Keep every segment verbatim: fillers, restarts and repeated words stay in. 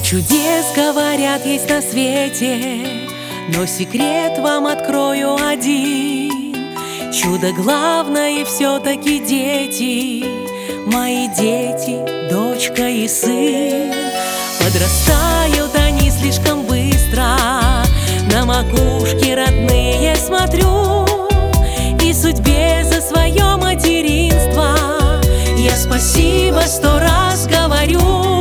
Чудес, говорят, есть на свете, но секрет вам открою один. Чудо главное все-таки дети, мои дети, дочка и сын. Подрастают они слишком быстро, на макушке родные смотрю, и судьбе за свое материнство я спасибо сто раз говорю.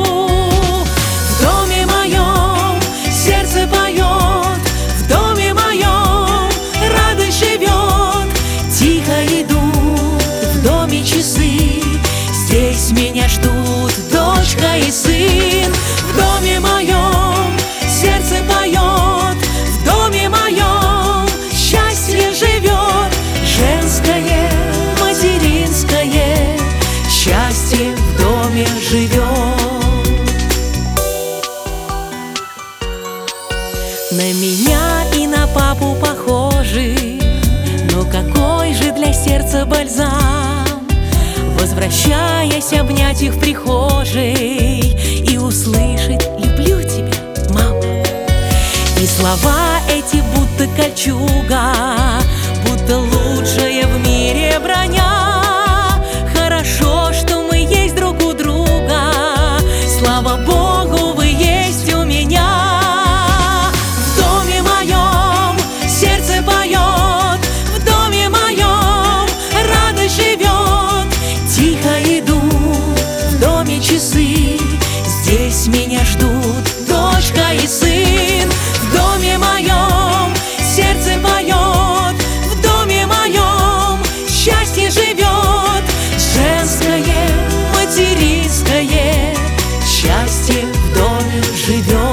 В доме моем сердце поет, в доме моем радость живет. Тихо идут в доме часы, здесь меня ждут дочка и сын. В доме моем сердце поет, в доме моем счастье живет. Женское, материнское счастье в доме живет. На меня и на папу похожи, но какой же для сердца бальзам, возвращаясь, обнять их в прихожей и услышать: люблю тебя, мама. И слова эти будто кольчуга, будто лучшая в мире броня. Хорошо, что мы есть друг у друга, слава Богу, вы есть у меня. В доме моем сердце поет, в доме моем радость живет. Тихо идут в доме часы, здесь меня ждут дочка и сын. В доме моем сердце поет, в доме моем счастье живет. Женское, материнское счастье в доме живет.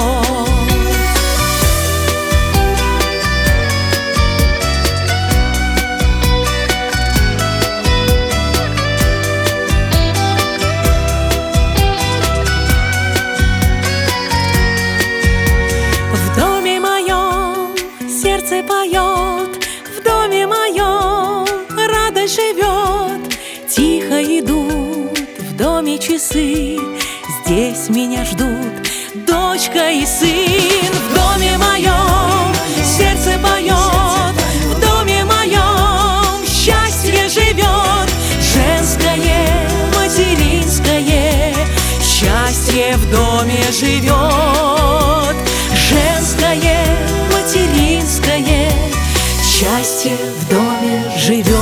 В доме моем сердце поет, в доме моем радость живет. Тихо идут в доме часы, здесь меня ждут дочка и сын. В доме моем сердце поет, в доме моем счастье живет. Женское, материнское счастье в доме живет. Женское, материнское счастье в доме живет.